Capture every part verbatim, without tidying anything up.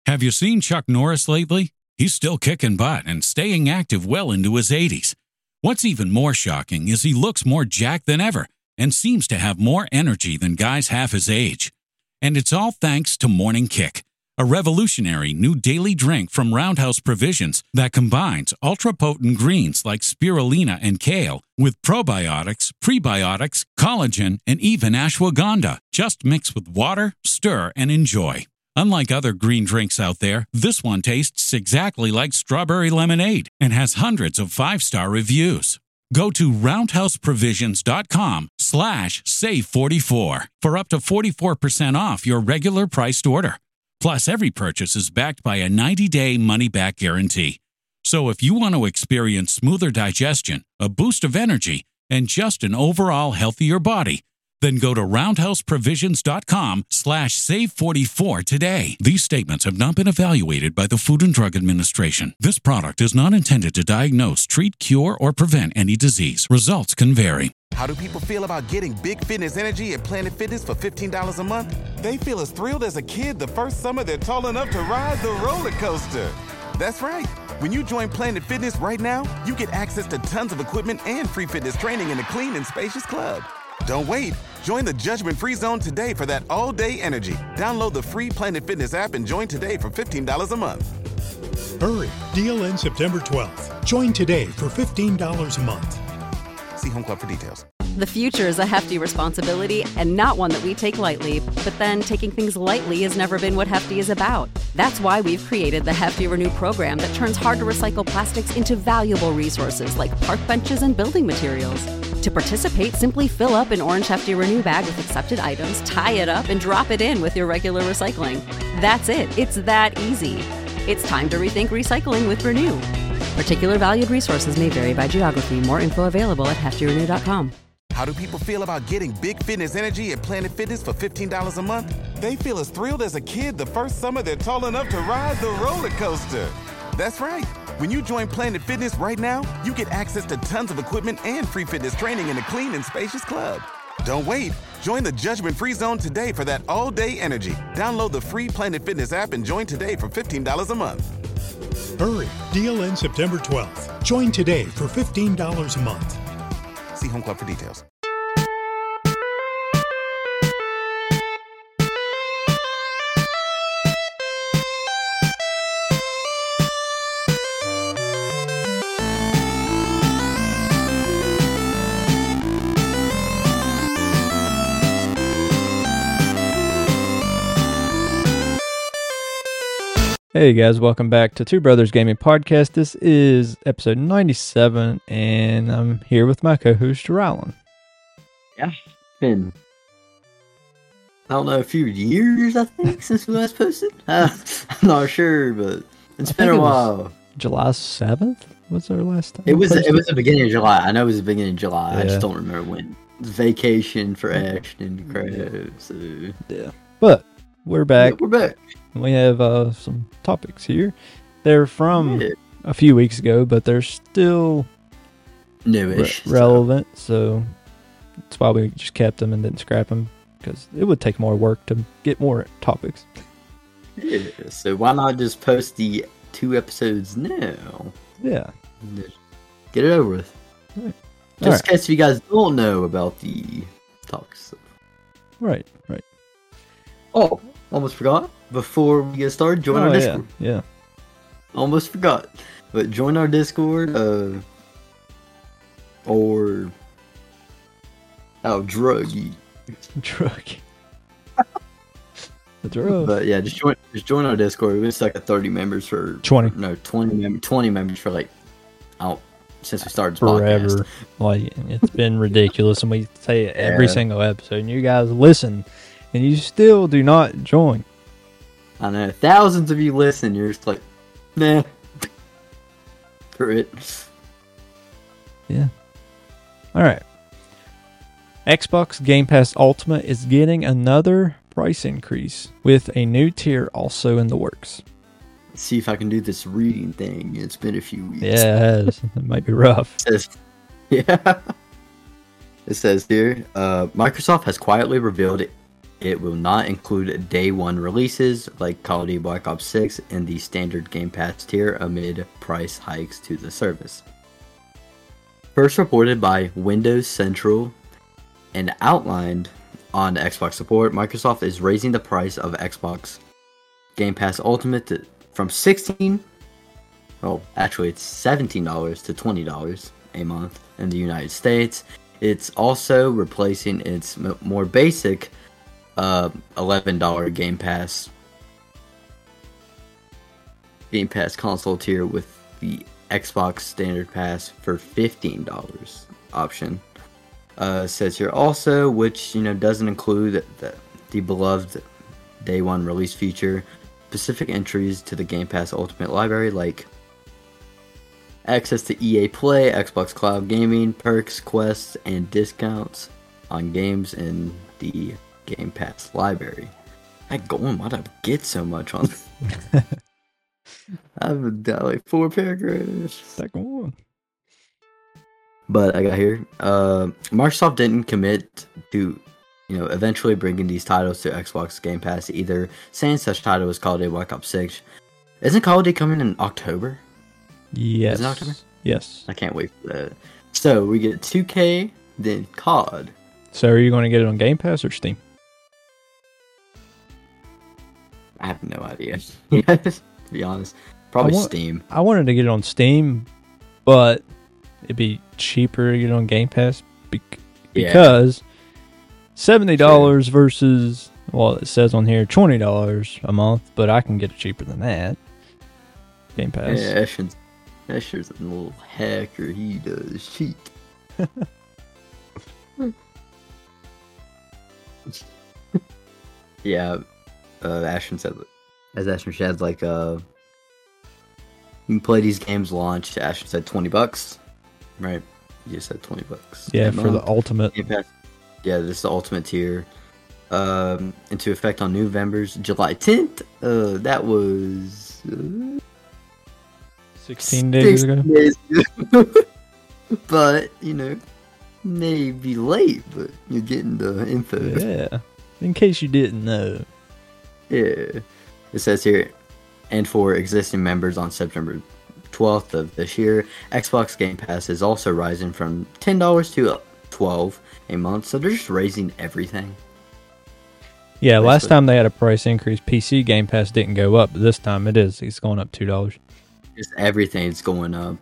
Have you seen Chuck Norris lately? He's still kicking butt and staying active well into his eighties. What's even more shocking is he looks more jacked than ever and seems to have more energy than guys half his age. And it's all thanks to Morning Kick, a revolutionary new daily drink from Roundhouse Provisions that combines ultra-potent greens like spirulina and kale with probiotics, prebiotics, collagen, and even ashwagandha. Just mix with water, stir, and enjoy. Unlike other green drinks out there, this one tastes exactly like strawberry lemonade and has hundreds of five-star reviews. Go to roundhouseprovisions.com slash save44 for up to forty-four percent off your regular priced order. Plus, every purchase is backed by a ninety-day money-back guarantee. So if you want to experience smoother digestion, a boost of energy, and just an overall healthier body, then go to roundhouseprovisions.com slash save44 today. These statements have not been evaluated by the Food and Drug Administration. This product is not intended to diagnose, treat, cure, or prevent any disease. Results can vary. How do people feel about getting big fitness energy at Planet Fitness for fifteen dollars a month? They feel as thrilled as a kid the first summer they're tall enough to ride the roller coaster. That's right. When you join Planet Fitness right now, you get access to tons of equipment and free fitness training in a clean and spacious club. Don't wait. Join the judgment-free zone today for that all-day energy. Download the free Planet Fitness app and join today for fifteen dollars a month. Hurry. Deal ends September twelfth. Join today for fifteen dollars a month. See Home Club for details. The future is a hefty responsibility and not one that we take lightly. But then taking things lightly has never been what Hefty is about. That's why we've created the Hefty Renew program that turns hard-to-recycle plastics into valuable resources like park benches and building materials. To participate, simply fill up an orange Hefty Renew bag with accepted items, tie it up, and drop it in with your regular recycling. That's it. It's that easy. It's time to rethink recycling with Renew. Particular valued resources may vary by geography. More info available at hefty renew dot com. How do people feel about getting big fitness energy at Planet Fitness for fifteen dollars a month? They feel as thrilled as a kid the first summer they're tall enough to ride the roller coaster. That's right. When you join Planet Fitness right now, you get access to tons of equipment and free fitness training in a clean and spacious club. Don't wait. Join the judgment-free zone today for that all-day energy. Download the free Planet Fitness app and join today for fifteen dollars a month. Hurry. Deal ends September twelfth. Join today for fifteen dollars a month. See Home Club for details. Hey guys, welcome back to Two Brothers Gaming Podcast. This is episode ninety-seven, and I'm here with my co-host, Rylan. Yeah, it's been, I don't know, a few years, I think, since we last posted. Uh, I'm not sure, but it's I been a it while. July seventh was our last time? It was it was the beginning of July. I know it was the beginning of July. Yeah. I just don't remember when. It was vacation for Ashton and Crab, so... Yeah. But, we're back. Yeah, we're back. We have uh, some topics here. They're from Yeah. a few weeks ago, but they're still re- Newish. relevant, so that's why we just kept them and didn't scrap them, because it would take more work to get more topics. Yeah, so why not just post the two episodes now? Yeah. Just get it over with. Right. Just Alright. in case you guys don't know about the talks. Right, right. Oh, almost forgot. Before we get started, join oh, our yeah, Discord. yeah. Almost forgot. But join our Discord, uh, or oh, druggy. Drug. The drug. But yeah, just join, just join our Discord. We're stuck at thirty members for twenty. No, twenty members. Twenty members for like, out since we started this Forever. podcast. Like, it's been ridiculous, and we say it every Yeah. single episode, and you guys listen, and you still do not join. I know thousands of you listen. You're just like, nah, for it. Yeah. All right. Xbox Game Pass Ultimate is getting another price increase with a new tier also in the works. Let's see if I can do this reading thing. It's been a few weeks. Yeah, it has. It might be rough. It says, yeah. It says here, uh, Microsoft has quietly revealed it will not include day one releases like Call of Duty Black Ops six in the standard Game Pass tier amid price hikes to the service. First reported by Windows Central and outlined on the Xbox support, Microsoft is raising the price of Xbox Game Pass Ultimate to, from sixteen dollars, well, actually it's seventeen dollars to twenty dollars a month in the United States. It's also replacing its m- more basic uh, eleven dollars Game Pass Game Pass console tier with the Xbox Standard Pass for fifteen dollars option. Uh, says here also, which you know doesn't include the, the beloved day one release feature, specific entries to the Game Pass Ultimate library like access to E A Play, Xbox Cloud Gaming, perks, quests, and discounts on games in the Game Pass library. I going, why'd I get so much on? I've got like four paragraphs. Second one. But I got here. Uh, Microsoft didn't commit to, you know, eventually bringing these titles to Xbox Game Pass either, saying such title as Call of Duty Black Ops six. Isn't Call of Duty coming in October? Yes. Is it October? Yes. I can't wait for that. So we get two K, then C O D. So are you going to get it on Game Pass or Steam? I have no idea. To be honest, probably I want, Steam. I wanted to get it on Steam, but it'd be cheaper to get it on Game Pass bec- Yeah. because seventy dollars sure. versus, well, it says on here twenty dollars a month, but I can get it cheaper than that. Game Pass. Yeah, Asher's, Asher's a little hacker. He does cheat. Yeah, uh, Ashton said, as Ashton said, like, uh, you can play these games launch. Ashton said twenty bucks, right? You said twenty bucks. Yeah, for the ultimate. Yeah, this is the ultimate tier. Um, into effect on November's July tenth. Uh, that was uh, sixteen days ago. Days ago. But you know, maybe late, but you're getting the info. Yeah, in case you didn't know. Yeah, it says here, and for existing members on September twelfth of this year, Xbox Game Pass is also rising from ten dollars to twelve dollars a month. So they're just raising everything. Yeah, basically. Last time they had a price increase, P C Game Pass didn't go up, but this time it is. It's going up two dollars. Just everything's going up.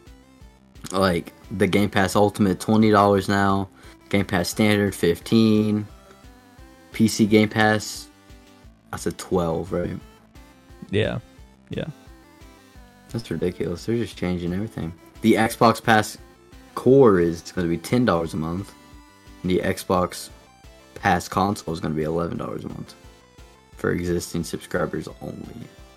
Like, the Game Pass Ultimate, twenty dollars now. Game Pass Standard, fifteen dollars. P C Game Pass, I said twelve, right? Yeah, yeah. That's ridiculous. They're just changing everything. The Xbox Pass Core is going to be ten dollars a month. And the Xbox Pass Console is going to be eleven dollars a month. For existing subscribers only.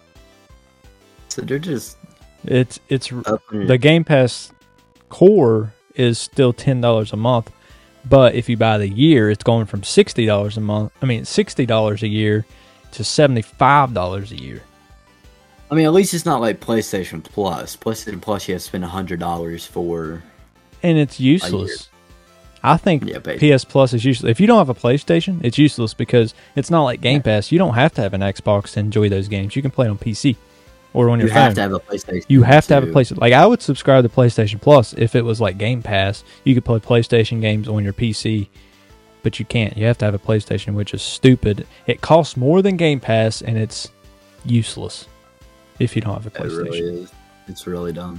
So they're just... It's, it's the Game Pass Core is still ten dollars a month. But if you buy the year, it's going from sixty dollars a month. I mean, sixty dollars a year to seventy-five dollars a year. I mean, at least it's not like PlayStation Plus. PlayStation Plus, you have to spend one hundred dollars for... And it's useless. I think yeah, P S Plus is useless. If you don't have a PlayStation, it's useless because it's not like Game Pass. You don't have to have an Xbox to enjoy those games. You can play it on P C or on your you phone. You have to have a PlayStation. You have too. to have a PlayStation. Like, I would subscribe to PlayStation Plus if it was like Game Pass. You could play PlayStation games on your P C, but you can't. You have to have a PlayStation, which is stupid. It costs more than Game Pass, and it's useless if you don't have a PlayStation. It really is. It's really dumb.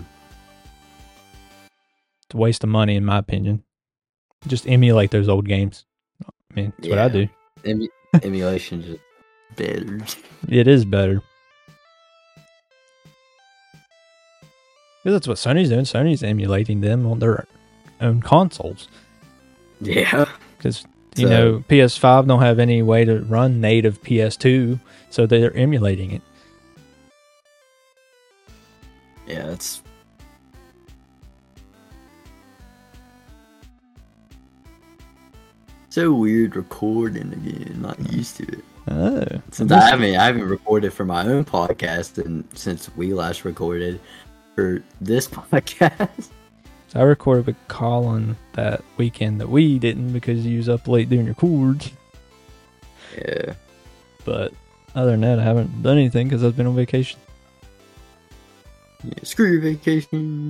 It's a waste of money, in my opinion. Just emulate those old games. I mean, that's yeah. what I do. Emu- emulation is better. It is better. Because that's what Sony's doing. Sony's emulating them on their own consoles. Yeah. Because, you so, know, P S five don't have any way to run native P S two, so they're emulating it. Yeah, it's... so weird recording again. Not used to it. Oh. Since I haven't, I haven't recorded for my own podcast, and since we last recorded for this podcast, I recorded with Colin that weekend that we didn't because you was up late doing your chords. Yeah. But other than that, I haven't done anything because I've been on vacation. yeah screw your vacation.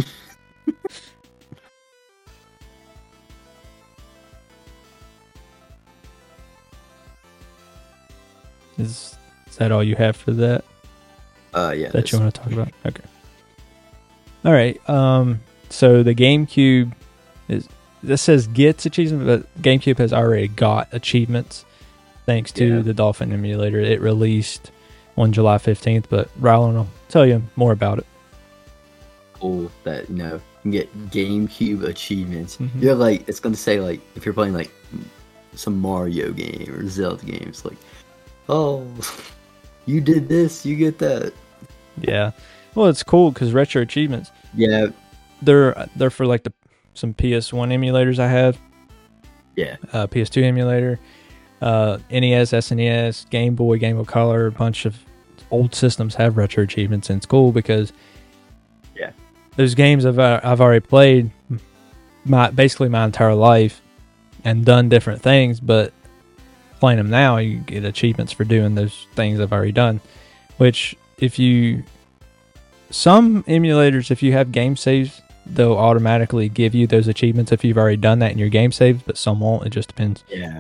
Is is that all you have for that? Uh, yeah. That that's- you want to talk about? Okay. All right. Um. So the GameCube is. This says gets achievements, but GameCube has already got achievements thanks to Yeah. the Dolphin emulator. It released on July fifteenth, but Rylan will tell you more about it. cool that, you know, you can get GameCube achievements. Mhm. You're like, it's gonna say, like, if you're playing, like, some Mario game or Zelda games, like, oh, you did this, you get that. Yeah. Well, it's cool because retro achievements, Yeah, they're they're for like the some P S one emulators I have, yeah, uh, P S two emulator, uh, N E S, S N E S, Game Boy, Game Boy Color, a bunch of old systems have retro achievements, and it's cool because yeah, those games I've uh, I've already played my basically my entire life and done different things, but playing them now, you get achievements for doing those things I've already done. Which, if you some emulators, if you have game saves, they'll automatically give you those achievements if you've already done that in your game saves, but some won't. It just depends. yeah.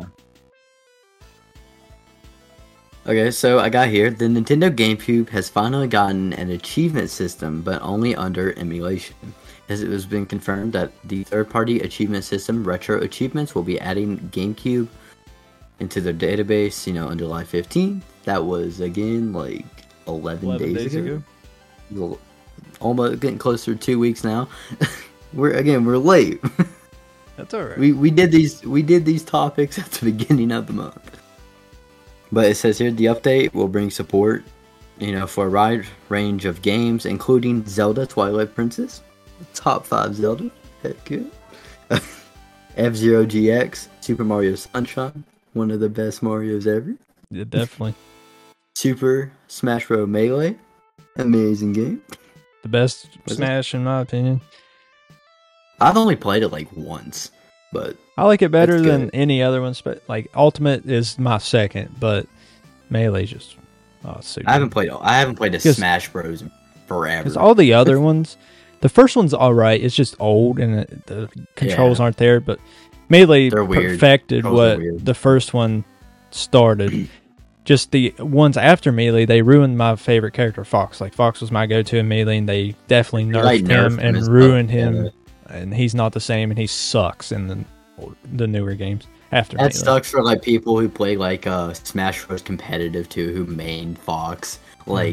Okay, so I got here. The Nintendo GameCube has finally gotten an achievement system, but only under emulation. As it has been confirmed that the third-party achievement system, Retro Achievements, will be adding GameCube into their database, you know, on July fifteenth. That was, again, like eleven, days, ago. Well, almost getting closer to two weeks now. we're again, we're late. That's all right. we we did these we did these topics at the beginning of the month. But it says here the update will bring support, you know, for a wide range of games, including Zelda Twilight Princess, top five Zelda, heck yeah. F-Zero G X, Super Mario Sunshine, one of the best Marios ever. Yeah, definitely. Super Smash Bros. Melee, amazing game. The best Was it? Smash, in my opinion. I've only played it like once, but I like it better It's than good. any other ones, but like Ultimate is my second, but Melee's just oh, so I haven't played. I haven't played a Because- Smash Bros. in forever. because all the other ones, the first one's all right. It's just old and it, the controls Yeah. aren't there, but Melee They're weird. perfected Controls are what weird. the first one started. Just the ones after Melee, they ruined my favorite character, Fox. Like Fox was my go-to in Melee, and they definitely nerfed like, him nerfed him and and stuff, ruined yeah. him. And he's not the same, and he sucks in the the newer games after That Melee. sucks for like people who play like uh Smash Bros. Competitive too, who main Fox. Like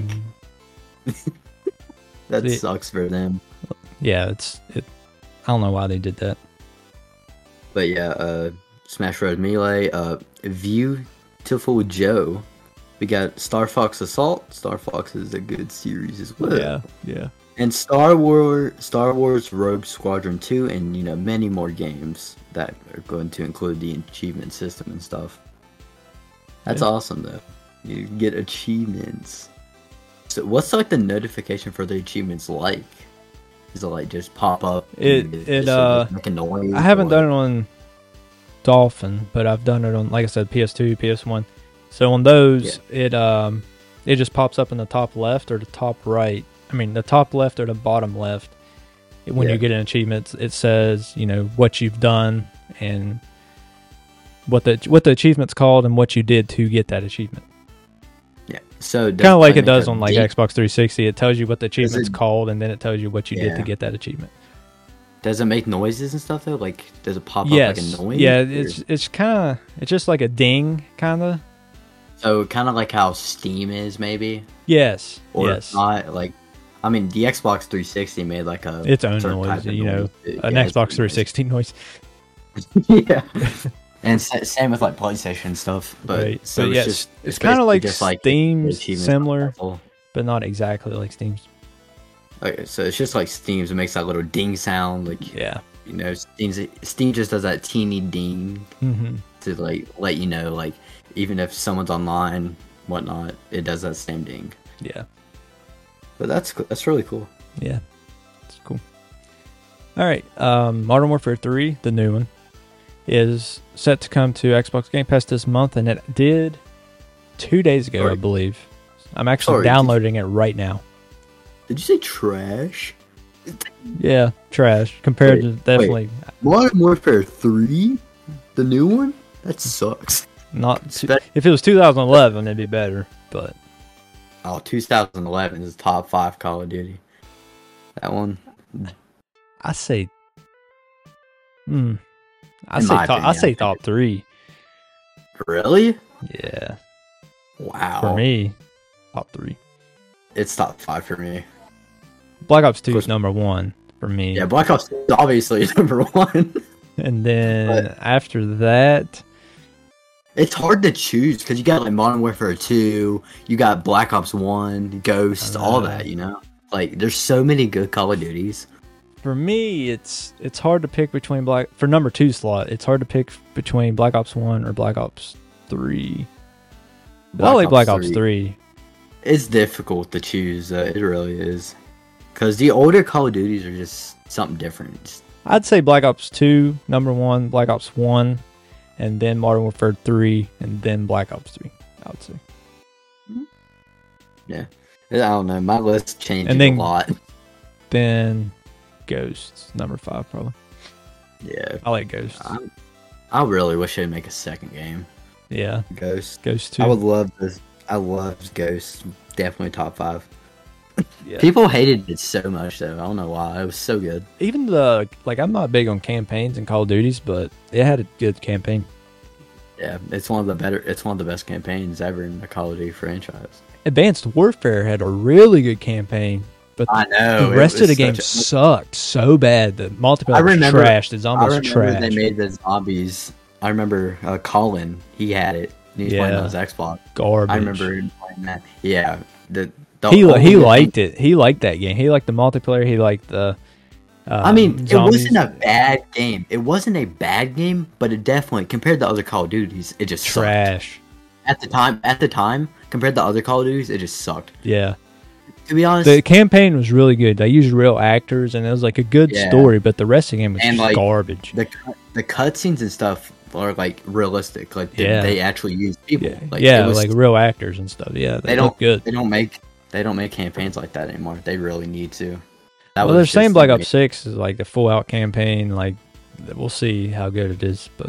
that See- sucks for them. Yeah, it's it. I don't know why they did that. But yeah, uh Smash Bros. Melee, uh Beautiful Joe. We got Star Fox Assault. Star Fox is a good series as well. yeah. And Star Wars, Star Wars Rogue Squadron two, and you know many more games that are going to include the achievement system and stuff. That's Yeah. awesome, though. You get achievements. So, what's like the notification for the achievements like? Is it like just pop up? It- and it, just uh, make a noise? I haven't or done it on Dolphin, but I've done it on, like I said, P S two, P S one. So on those, it um, it just pops up in the top left or the top right. I mean, the top left or the bottom left. When Yeah. you get an achievement, it says, you know, what you've done and what the what the achievement's called and what you did to get that achievement. Yeah. So Kind of like it does on like Xbox three sixty. It tells you what the achievement's it- called, and then it tells you what you did to Yeah. get that achievement. Does it make noises and stuff though? Like, does it pop Yes. up like a noise? Yeah, or- it's it's kind of it's just like a ding, kind of. so kind of like how Steam is, maybe. Yes. Or yes. not like. I mean, the Xbox three sixty made like a Its own certain noise, type of you know, noise. an Yeah, it's Xbox pretty three sixty noise. nice. Yeah, and sa- same with like PlayStation stuff. But Right. so But it's yes, just it's kinda basically like Steam's achievements similar. level. But not exactly like Steam's. Okay, so it's just like Steam's. It makes that little ding sound, like Yeah. you know, Steam's Steam just does that teeny ding Mm-hmm. to like let you know, like even if someone's online, whatnot, it does that same ding. Yeah. But that's co- that's really cool. Yeah. It's cool. All right. Um, Modern Warfare three, the new one, is set to come to Xbox Game Pass this month, and it did two days ago, I Sorry. believe. I'm actually Sorry, downloading it right now. Did you say trash? Yeah, trash compared Wait, to definitely Modern Warfare three, the new one, that sucks. not. Too, Spe- if it was two thousand eleven, it'd be better. But Oh, two thousand eleven is top five Call of Duty. That one, I say, hmm, I In say my top. I opinion, say I think top three. really? Yeah, Wow. for me, top three. It's top five for me. Black Ops two course. is number one for me. Yeah, Black Ops is obviously number one. And then But- after that, It's hard to choose because you got like Modern Warfare two, you got Black Ops one, Ghost, all Uh, that, you know? Like, there's so many good Call of Duties. for me, it's it's hard to pick between Black for number two slot. It's hard to pick between Black Ops one or Black Ops three. But I Black like Ops Black Ops three. three. It's difficult to choose, uh, it really is. Because the older Call of Duties are just something different. Just- I'd say Black Ops two, number one, Black Ops one, and then Modern Warfare three, and then Black Ops three. I would say. yeah. I don't know, my list changes And then- a lot. Then Ghosts, number five, probably. Yeah. I like Ghosts. I, I really wish they'd make a second game. Yeah, Ghost. Ghosts two. I would love this. I love Ghost. Definitely top five. Yeah. People hated it so much though. I don't know why. It was so good. Even the like, I'm not big on campaigns and Call of Duties, but it had a good campaign. Yeah, it's one of the better. It's one of the best campaigns ever in the Call of Duty franchise. Advanced Warfare had a really good campaign, but I know. the it rest of was the game such a- sucked so bad. The multiplayer I was remember- trash. The I zombies were remember trash. they made the zombies. I remember uh, Colin. He had it. He was playing Yeah. on his Xbox. Garbage. I remember him playing that. Yeah. The, the he only he thing- liked it. He liked that game. He liked the multiplayer. He liked the. Um, I mean, zombies. it wasn't a bad game. It wasn't a bad game, but it definitely compared to other Call of Duties, it just sucked. trash. At the time, at the time, compared to other Call of Duties, it just sucked. Yeah, To be honest, the campaign was really good. They used real actors, and it was like a good Yeah. story. But the rest of the game was And, just like, garbage. the cu- the cutscenes and stuff are like realistic. Like they, Yeah. they actually use people. Yeah, Like, yeah, it was- like real actors and stuff. Yeah, they, they look don't good. They don't make they don't make campaigns like that anymore. They really need to. That Well, they're was saying just Black like- Ops Six is like the full out campaign. Like, we'll see how good it is. But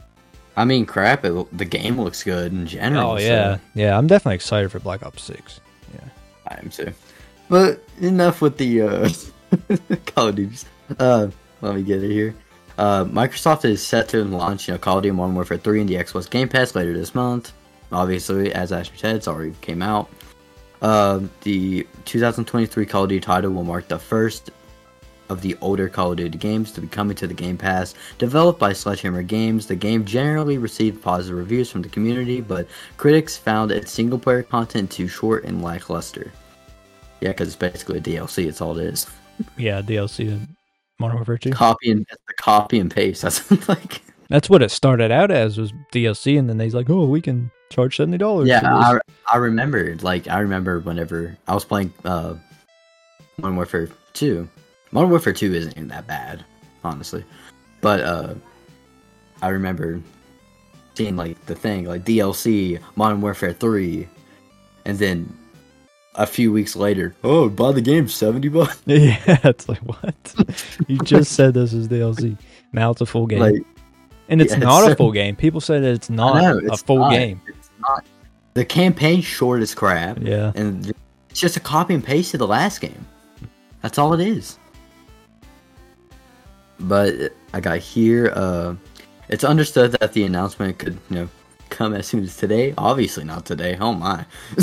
I mean, crap! It, the game looks good in general. oh yeah, so yeah, I'm definitely excited for Black Ops Six. I am too. But enough with the uh, Call of Duty. Uh, let me get it here. Uh, Microsoft is set to launch, you know, Call of Duty Modern Warfare three in the Xbox Game Pass later this month. Obviously, as Asher said, it's already came out. Uh, the two thousand twenty-three Call of Duty title will mark the first of the older Call of Duty games to be coming to the Game Pass. Developed by Sledgehammer Games, the game generally received positive reviews from the community, but critics found its single-player content too short and lackluster. Yeah, because it's basically a D L C. It's all it is. Yeah, D L C in Modern Warfare Two. Copy and the copy and paste. That's like That's what it started out as, was D L C, and then they's like, oh, we can charge seventy dollars. yeah. I I remember like I remember whenever I was playing uh Modern Warfare Two. Modern Warfare Two isn't even that bad, honestly. But uh, I remember seeing like the thing like D L C Modern Warfare Three, and then a few weeks later, oh, buy the game seventy bucks. Yeah, it's like, what? You just said this is D L C. Now it's a full game. Like, and it's yeah, it's not so- a full game. People say that it's I not know, a it's full not. game. It's not. The campaign's short as crap. Yeah. And it's just a copy and paste of the last game. That's all it is. But I got here, uh, it's understood that the announcement could, you know, come as soon as today. Obviously not today. Oh my.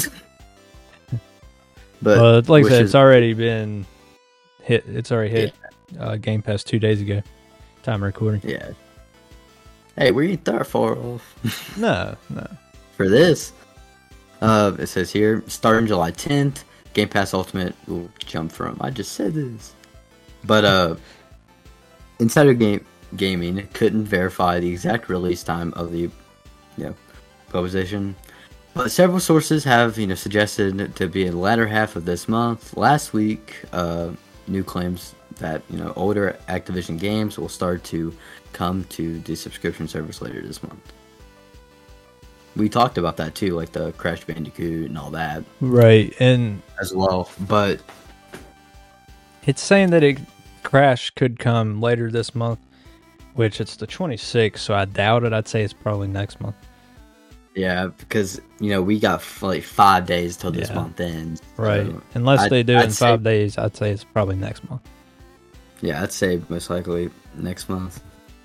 But Well, like I which said, is- it's already been hit. It's already hit uh, Game Pass two days ago. Time of recording. yeah. Hey, where you that far off? No, no. For this. Uh, it says here, starting July tenth, Game Pass Ultimate will jump from. I just said this, but uh, Insider Game Gaming couldn't verify the exact release time of the, you know, proposition, but several sources have, you know, suggested to be in the latter half of this month. Last week, uh, new claims that, you know, older Activision games will start to come to the subscription service later this month. we talked about that too, like the Crash Bandicoot and all that Right, and as well. But it's saying that it Crash could come later this month, which it's the twenty-sixth, so I doubt it. I'd say it's probably next month. yeah, because you know we got f- like five days till this Yeah. month ends. Right. so Unless I'd- they do it I'd in say- five days, I'd say it's probably next month. Yeah, I'd say most likely next month.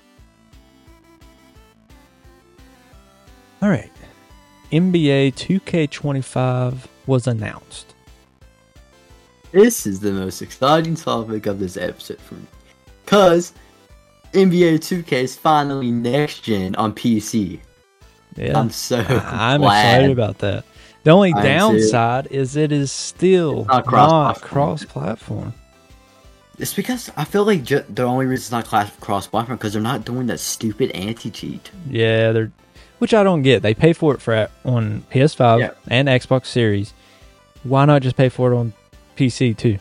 All right. N B A two K twenty-five was announced. This is the most exciting topic of this episode for me, cause N B A two K is finally next gen on P C. Yeah. I'm so I'm glad. excited about that. The only I am too. downside is it is still It's not not cross-platform. cross-platform. It's because I feel like ju- the only reason it's not class- cross-platform because they're not doing that stupid anti-cheat. Yeah, they're, which I don't get. They pay for it for on P S five Yeah. and Xbox Series. Why not just pay for it on P C too?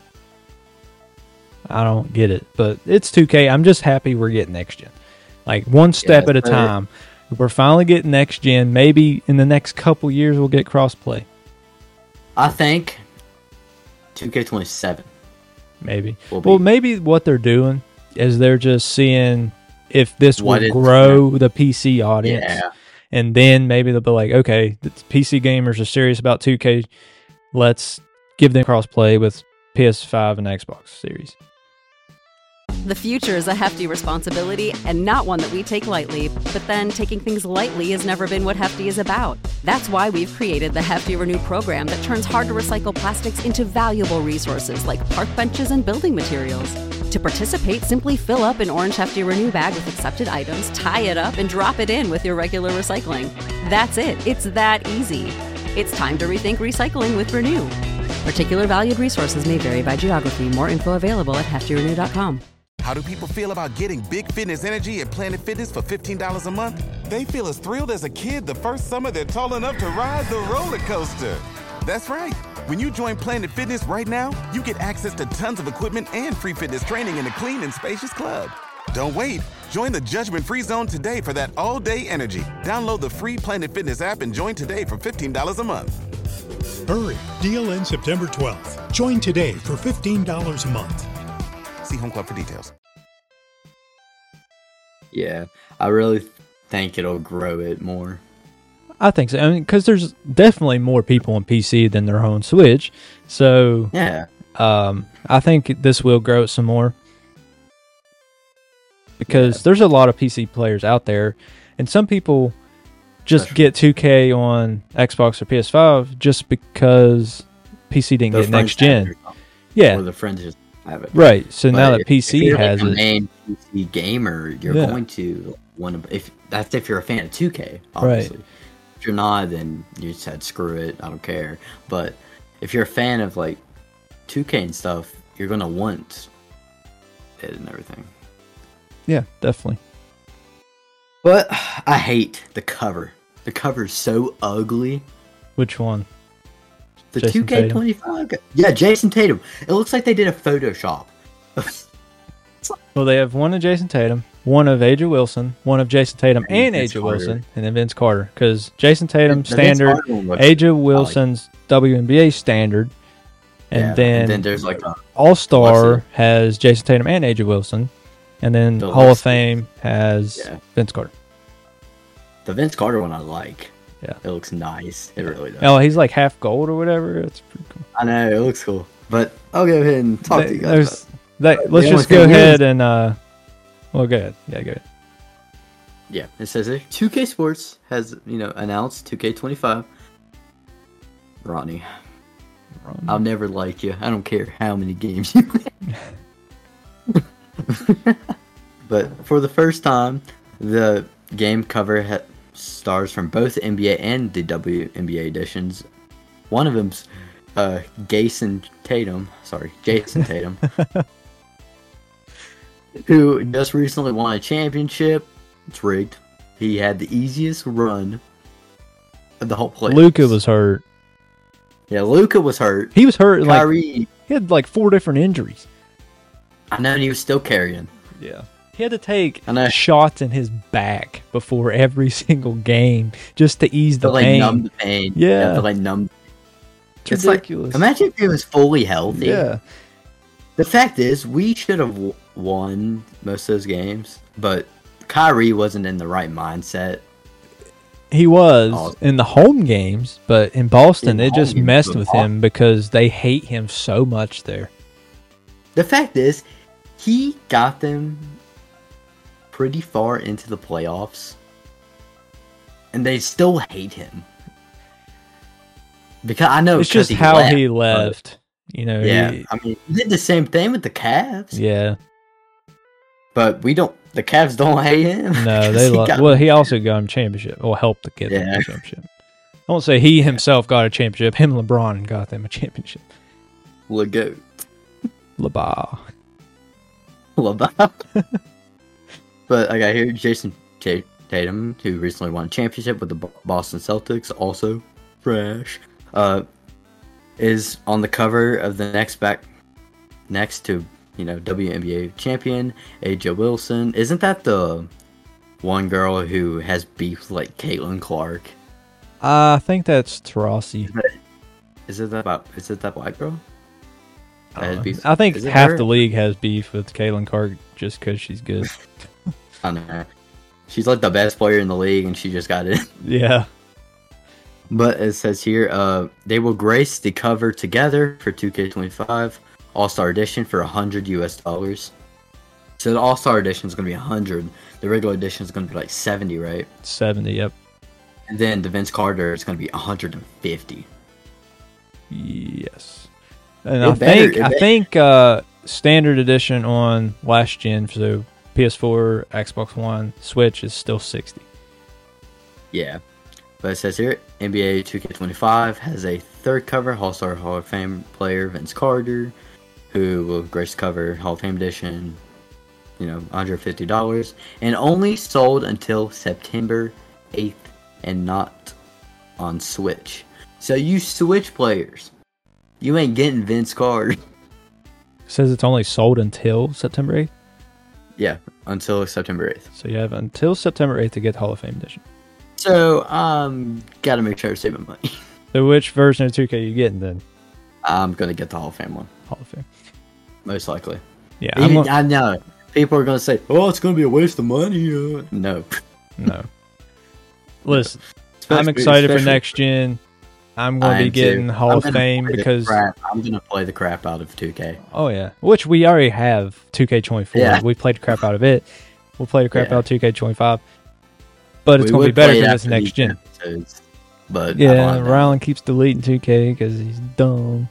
I don't get it, but it's two K. I'm just happy we're getting next gen. Like one step Yeah, at a but- time. We're finally getting next gen. Maybe in the next couple years we'll get crossplay. I think two K twenty-seven. Maybe. Will Well, be- maybe what they're doing is they're just seeing if this What will it's grow the P C audience. Yeah. And then maybe they'll be like, okay, the P C gamers are serious about two K. Let's give them crossplay with P S five and Xbox Series. The future is a hefty responsibility and not one that we take lightly, but then taking things lightly has never been what Hefty is about. That's why we've created the Hefty Renew program that turns hard to recycle plastics into valuable resources like park benches and building materials. To participate, simply fill up an orange Hefty Renew bag with accepted items, tie it up, and drop it in with your regular recycling. That's it. It's that easy. It's time to rethink recycling with Renew. Particular valued resources may vary by geography. More info available at hefty renew dot com. How do people feel about getting big fitness energy at Planet Fitness for fifteen dollars a month? They feel as thrilled as a kid the first summer they're tall enough to ride the roller coaster. That's right. When you join Planet Fitness right now, you get access to tons of equipment and free fitness training in a clean and spacious club. Don't wait. Join the judgment-free zone today for that all-day energy. Download the free Planet Fitness app and join today for fifteen dollars a month. Hurry! Deal ends September twelfth. Join today for fifteen dollars a month. See Home Club for details. Yeah, I really think it'll grow it more. I think so. I mean, because there's definitely more people on P C than there are on Switch. So Yeah. um, I think this will grow it some more. Because there's a lot of P C players out there. And some people just Especially- get two K on Xbox or P S five just because P C didn't Their get friends next gen. have it, Yeah, Or the friends just have it. right. So But now that if- P if C you're like has a it, main P C gamer, you're Yeah. going to want to. If that's if you're a fan of two K, obviously. If you're not, then you said screw it. I don't care. But if you're a fan of like two K and stuff, you're gonna want it and everything. yeah, definitely. But I hate the cover. The cover is so ugly. Which one? The Jason two K twenty-five. guy- Yeah, Jason Tatum. It looks like they did a Photoshop. Well, they have one of Jason Tatum, one of Aja Wilson, one of Jason Tatum And and Vince Aja Carter. Wilson, and then Vince Carter. Because Jason Tatum The Vince standard, Carter one looks- Aja Wilson's W N B A standard, and Yeah, then, and then there's like a All Star Leslie. has Jason Tatum and Aja Wilson, and then The Hall of Leslie. Fame has Yeah. Vince Carter. the Vince Carter one I like. Yeah. It looks nice. It really does. Oh, he's like half gold or whatever. It's pretty cool. I know it looks cool. But I'll go ahead and talk to They- you guys. there's- they- The let's only just go thing ahead is- and uh, well, go ahead. Yeah, go ahead. Yeah, it says here two K Sports has, you know, announced two K twenty-five. Ronnie, I'll never like you. I don't care how many games you play. But for the first time, the game cover ha- stars from both the N B A and the W N B A editions. One of them's uh, Jason Tatum. Sorry, Jason Tatum. Who just recently won a championship. It's rigged. He had the easiest run of the whole playoffs. Luca was hurt. Yeah, Luca was hurt. He was hurt. Like Kyrie, he had like four different injuries. I know he was still carrying. Yeah. He had to take I know. shots in his back before every single game just to ease the to like pain. numb the pain. Yeah. to like numb. It's It's ridiculous. like imagine if he was fully healthy. yeah. The fact is, we should have w- won most of those games, but Kyrie wasn't in the right mindset. He was Oh. in the home games, but in Boston, In the it just home games, messed but with Boston- him because they hate him so much there. The fact is, he got them pretty far into the playoffs, and they still hate him. Because I know It's because just how left, he but- left. You know, Yeah, he- I mean, he did the same thing with the Cavs. yeah. But we don't. The Cavs don't hate him. No, 'cause they he lo- got- well. He also got him championship, or helped to get them Yeah. a championship. I won't say he himself got a championship. Him and LeBron got them a championship. Lego. LeBron. LeBron. But I got here Jason Tate- Tatum, who recently won a championship with the Bo- Boston Celtics, also fresh, uh, is on the cover of the next back next to you know W N B A champion A'ja Wilson. Isn't that the one girl who has beef with, like Caitlin Clark? I think that's Tarasi. Is it that about? Is it that black girl? That has Uh, beef- I think is it half her? the league has beef with Caitlin Clark just because she's good. I don't know. She's like the best player in the league, and she just got in. Yeah. But it says here, uh, they will grace the cover together for two K twenty-five All-Star Edition for one hundred U S dollars. So the All-Star Edition is going to be one hundred. The regular edition is going to be like seventy, right? seventy, yep. And then the Vince Carter is going to be one hundred fifty. Yes. And It I better- think it I bet- think uh, standard edition on last gen, so P S four, Xbox One, Switch is still sixty. Yeah. But it says here, N B A two K twenty-five has a third cover, All-Star Hall of Fame player Vince Carter, who will grace cover Hall of Fame edition, you know, one hundred fifty dollars, and only sold until September eighth and not on Switch. So you Switch players, you ain't getting Vince Carter. Says it's only sold until September eighth. Yeah, until September eighth. So you have until September eighth to get the Hall of Fame edition. So, um, gotta make sure to save my money. So which version of two K you getting then? I'm gonna get the Hall of Fame one, Hall of Fame. most likely. Yeah, I'm Even, gonna- I know. People are gonna say, "Oh, it's gonna be a waste of money." Uh, no. no. Listen, I'm Especially- excited for especially- next gen. I'm going I to be am getting too. Hall I'm of gonna Fame play the because crap- I'm gonna play the crap out of two K. oh yeah, which we already have two K twenty-four. Yeah. We played the crap out of it. We'll play the crap Yeah. out of two K twenty-five. But it's We going to be would better play it because it's after next these gen. episodes, but I don't Yeah, have that. Rylan keeps deleting two K because he's dumb.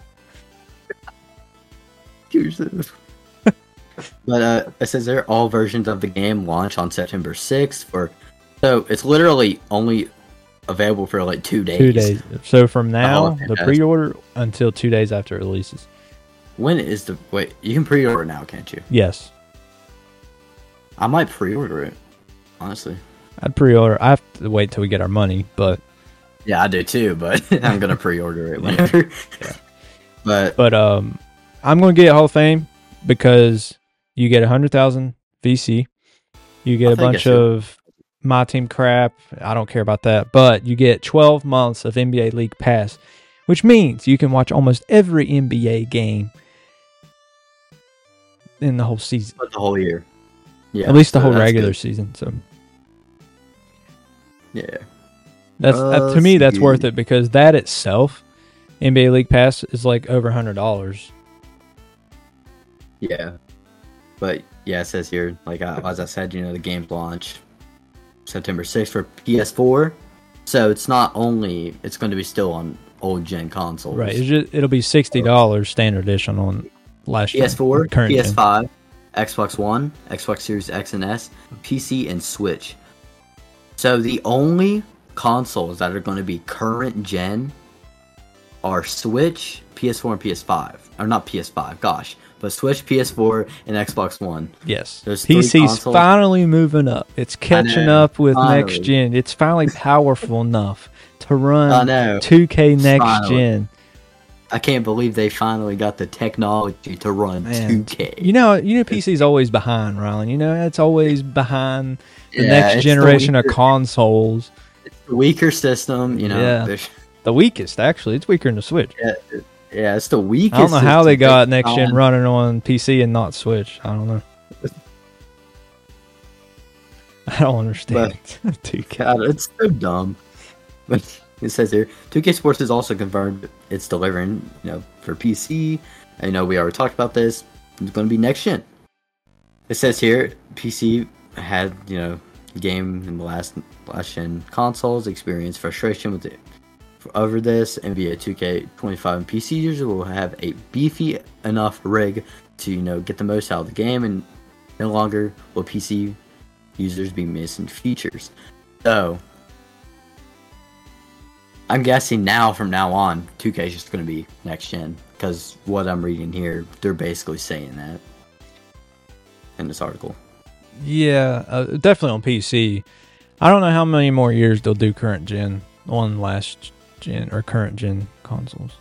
But uh, it says there all versions of the game launch on September sixth. For so it's literally only available for like two days. Two days. So from Hall now, of Fame the pass. pre-order until two days after it releases. When is the wait? You can pre-order now, can't you? Yes, I might pre-order it. Honestly, I'd pre-order. I have to wait till we get our money, but yeah, I do too. But I'm gonna pre-order it whenever. Yeah. But but um, I'm going to get Hall of Fame because you get a hundred thousand V C, you get I a think I bunch should. of my team crap. I don't care about that, but you get twelve months of N B A League Pass, which means you can watch almost every N B A game in the whole season, but the whole year. Yeah, at least the so whole that's regular good. season. So Yeah. that's uh, to me that's worth it because that itself, N B A League Pass is like over a hundred dollars. Yeah. But yeah, it says here, like uh, as I said, you know, the games launch September sixth for P S four. So it's not only, it's going to be still on old gen consoles. Right, it's just, it'll be sixty dollars standard edition on last P S four, gen, current P S gen. five, Xbox One, Xbox Series X and S, P C, and Switch. So the only consoles that are going to be current gen are Switch, P S four, and P S five. Or not P S five, gosh. But Switch, P S four, and Xbox One. Yes, There's three P C's consoles. finally moving up. It's catching know, up with finally. next gen. It's finally powerful enough to I run know. two K next Finally. gen. I can't believe they finally got the technology to run Man, two K. You know, you know, P C's always behind, Rylan. You know, it's always behind the Yeah, next it's the generation of weaker- consoles. It's the weaker system, you know. Yeah. there's- The weakest, actually. It's weaker than the Switch. Yeah, it- yeah, it's the weakest. I don't know how they system got they next gen found. running on P C and not Switch. I don't know. I don't understand. two K. God, it's so dumb. But it says here, two K Sports has also confirmed it's delivering, you know, for P C. I know we already talked about this. It's going to be next gen. It says here, P C had, you know, game in the last last gen consoles experienced frustration with it. Over this, N B A two K twenty-five and P C users will have a beefy enough rig to, you know, get the most out of the game, and no longer will P C users be missing features. So, I'm guessing now, from now on, two K is just going to be next gen, because what I'm reading here, they're basically saying that in this article. Yeah, uh, definitely on P C. I don't know how many more years they'll do current gen on last gen or current gen consoles.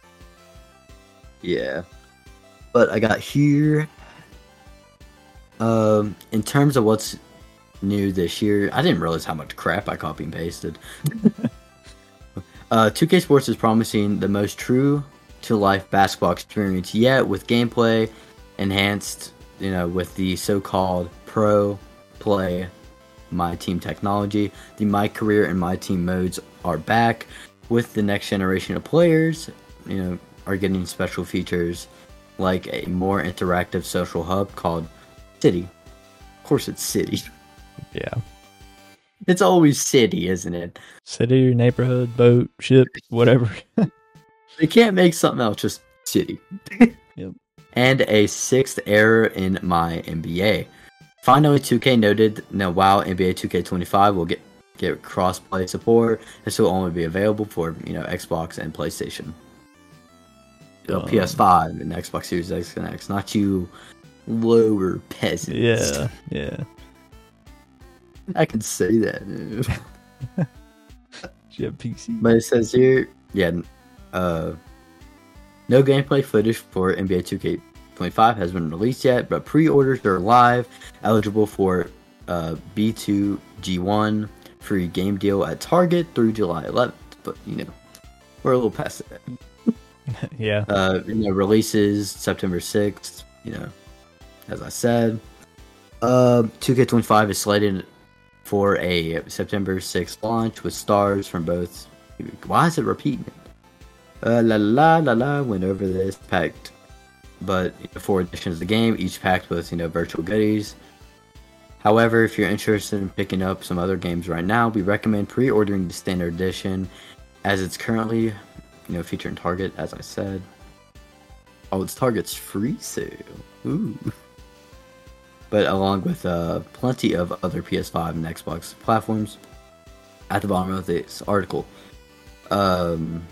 Yeah. But I got here, um, in terms of what's new this year, I didn't realize how much crap I copy and pasted. uh, two K Sports is promising the most true to life basketball experience yet, with gameplay enhanced, you know, with the so-called Pro Play My Team technology. The My Career and My Team modes are back, with the next generation of players, you know, are getting special features like a more interactive social hub called City. Of course it's City. Yeah. It's always City, isn't it? City, neighborhood, boat, ship, whatever. They can't make something else, just City. Yep. And a sixth error in My N B A. Finally, two K noted that while N B A two K twenty-five will get get cross-play support, this will only be available for, you know, Xbox and PlayStation. You know, Um, P S five and Xbox Series X and X, not you lower peasants. Yeah, yeah. I can say that. Do you have P C? But it says here, yeah, uh, no gameplay footage for N B A two K twenty-five has been released yet, but pre-orders are live, eligible for uh, B two G one free game deal at Target through July eleventh. But, you know, we're a little past that. Yeah. Uh, you know, releases September sixth, you know, as I said. Uh, two K twenty-five is slated for a September sixth launch with stars from both. Why is it repeating it? Uh, la la la la. Went over this packed, but four editions of the game, each packed with, you know, virtual goodies. However, if you're interested in picking up some other games right now, we recommend pre-ordering the standard edition, as it's currently, you know, featuring Target, as I said. Oh, it's Target's free sale. Ooh. But along with uh, plenty of other P S five and Xbox platforms. At the bottom of this article. Um,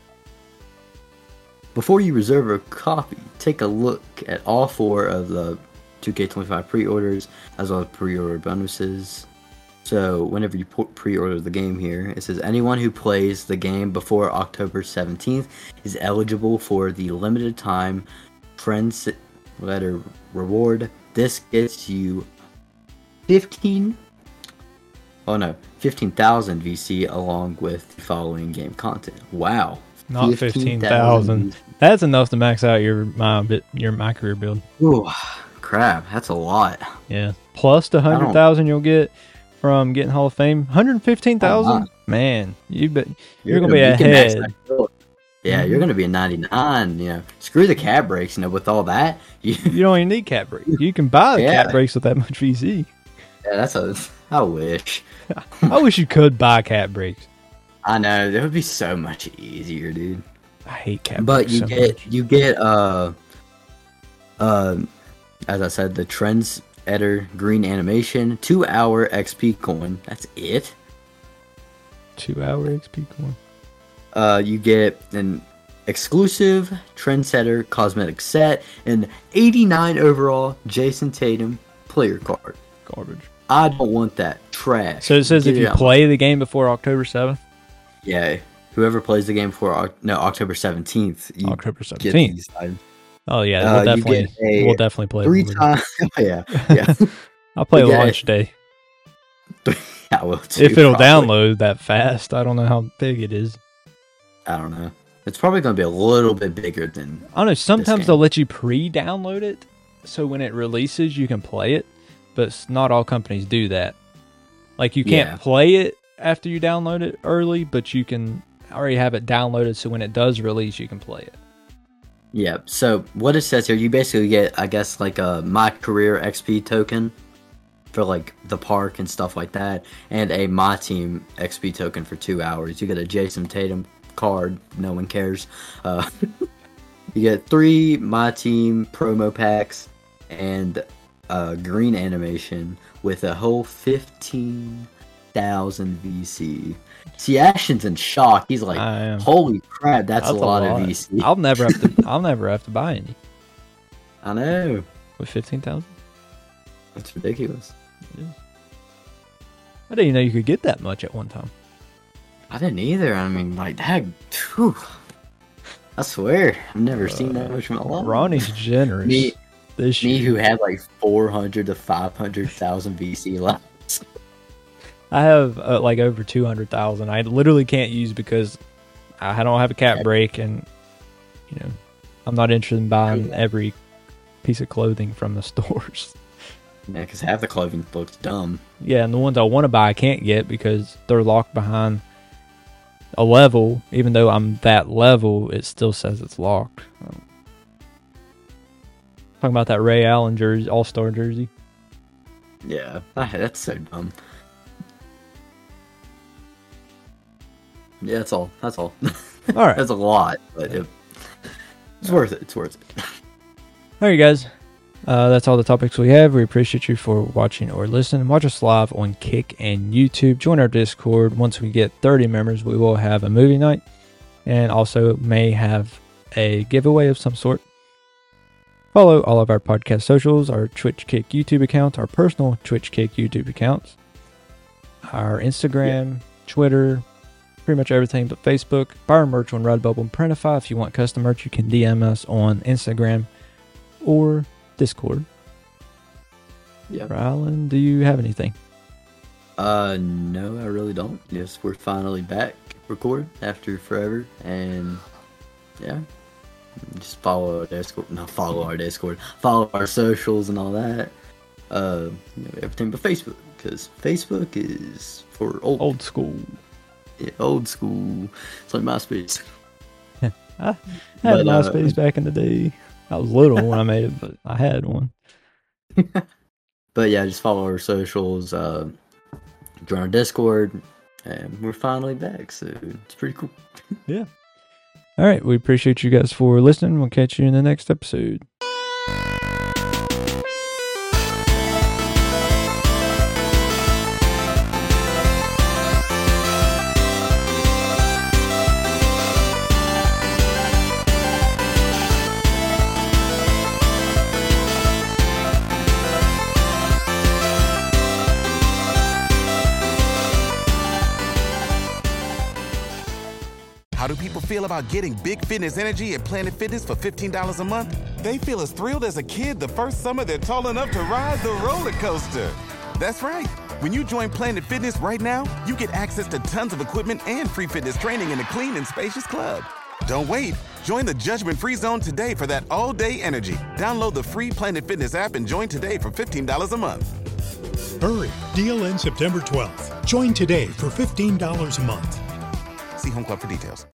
before you reserve a copy, take a look at all four of the two K twenty-five pre-orders, as well as pre-order bonuses. So whenever you pre-order the game here, it says anyone who plays the game before October seventeenth is eligible for the limited time Friends Letter reward. This gets you fifteen, oh no, fifteen thousand V C along with the following game content. Wow. Not fifteen thousand. That's enough to max out your my bit your my career build. Ooh, crap, that's a lot. Yeah. Plus the hundred thousand you'll get from getting Hall of Fame. Hundred fifteen thousand. Oh, man, you bet you're, You're, gonna, gonna, be you can max ahead. that build. Yeah, you're gonna be a ninety-nine. You know, screw the cab brakes. You know, with all that, you, You don't even need cat brakes. You can buy the Yeah. cat brakes with that much V C. yeah, that's a. I wish. I wish you could buy cat brakes. I know that would be so much easier, dude. I hate cat But brakes you so get much. you get uh, uh, as I said, the Trends Editor green animation, two hour X P coin. That's it. Two hour X P coin. Uh, you get an exclusive Trendsetter cosmetic set and eighty-nine overall Jason Tatum player card. Garbage. I don't want that trash. So it says Get if you out. play the game before October seventh. Yeah, whoever plays the game before Oc- no October seventeenth, you October get seventeenth. these items. Oh yeah, Uh, we'll you definitely get a we'll definitely play Three Wolverine. times, yeah, yeah. I'll play you get- launch day. I will too, If it'll probably. download that fast, I don't know how big it is. I don't know. It's probably going to be a little bit bigger than. I don't know. Sometimes game. they'll let you pre-download it, so when it releases, you can play it. But s- not all companies do that. Like you can't Yeah. play it after you download it early, but you can already have it downloaded, so when it does release, you can play it. Yeah. So what it says here, you basically get, I guess, like a My Career X P token for like the park and stuff like that, and a My Team X P token for two hours. You get a Jason Tatum card. No one cares. Uh, you get three My Team promo packs and a green animation with a whole fifteen thousand V C. See, Ashton's in shock. He's like, I am. "Holy crap, that's, a lot, of V C." I'll never have to. I'll never have to buy any I know. with fifteen thousand. That's ridiculous. I didn't even know you could get that much at one time. I didn't either. I mean, like, that. Whew. I swear, I've never seen that much in my life. Ronnie's generous. Me, this me year. who had like four hundred to five hundred thousand V C left. I have uh, like over two hundred thousand. I literally can't use because I don't have a cap break, and you know I'm not interested in buying every piece of clothing from the stores. Yeah, because half the clothing looks dumb. Yeah, and the ones I want to buy I can't get because they're locked behind a level. Even though I'm that level, it still says it's locked. Um, talking about that Ray Allen jersey, All-Star jersey. Yeah, that's so dumb. Yeah, that's all. That's all. All right. That's a lot, but it, it's worth it. It's worth it. All right, guys. Uh, that's all the topics we have. We appreciate you for watching or listening. Watch us live on Kick and YouTube. Join our Discord. Once we get thirty members, we will have a movie night and also may have a giveaway of some sort. Follow all of our podcast socials, our Twitch Kick YouTube account, our personal Twitch Kick YouTube accounts, our Instagram, Twitter, pretty much everything but Facebook. Buy our merch on Redbubble and Printify. If you want custom merch, you can D M us on Instagram or Discord. Yeah. Rylan, do you have anything? Uh, no, I really don't. Yes, we're finally back recording after forever, and yeah, just follow our Discord. Not follow our Discord. Follow our socials and all that. Uh, you know, everything but Facebook, because Facebook is for old Old school. yeah, old school. It's like MySpace. I had But, uh, MySpace back in the day. I was little when I made it, but I had one. But yeah, just follow our socials. Uh, join our Discord, and we're finally back. So it's pretty cool. Yeah. All right. We appreciate you guys for listening. We'll catch you in the next episode. How do people feel about getting big fitness energy at Planet Fitness for fifteen dollars a month? They feel as thrilled as a kid the first summer they're tall enough to ride the roller coaster. That's right. When you join Planet Fitness right now, you get access to tons of equipment and free fitness training in a clean and spacious club. Don't wait. Join the judgment-free zone today for that all-day energy. Download the free Planet Fitness app and join today for fifteen dollars a month. Hurry! Deal ends September twelfth. Join today for fifteen dollars a month. See Home Club for details.